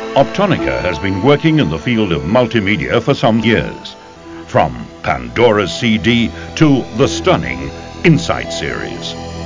Optonica has been working in the field of multimedia for some years, from Pandora's CD to the stunning Insight series.